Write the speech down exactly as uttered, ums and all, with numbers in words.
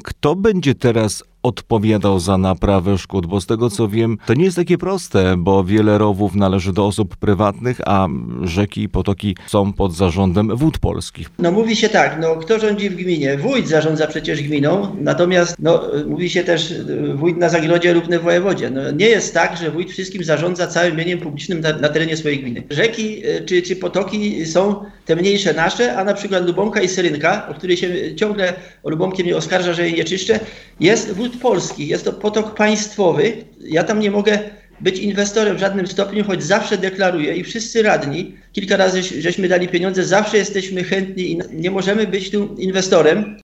Kto będzie teraz odpowiadał za naprawę szkód? Bo z tego co wiem, to nie jest takie proste, bo wiele rowów należy do osób prywatnych, a rzeki i potoki są pod zarządem Wód Polskich. No mówi się tak, no kto rządzi w gminie? Wójt zarządza przecież gminą, natomiast no, mówi się też wójt na zagrodzie lub na wojewodzie. No, nie jest tak, że wójt wszystkim zarządza całym mieniem publicznym na, na terenie swojej gminy. Rzeki czy, czy potoki są te mniejsze nasze, a na przykład Lubomka i Syrynka, o której się ciągle o Lubomkie mnie oskarża, że jej nie czyszczę, jest Wód Polski, jest to potok państwowy. Ja tam nie mogę być inwestorem w żadnym stopniu, choć zawsze deklaruję i wszyscy radni, kilka razy żeśmy dali pieniądze, zawsze jesteśmy chętni i nie możemy być tu inwestorem.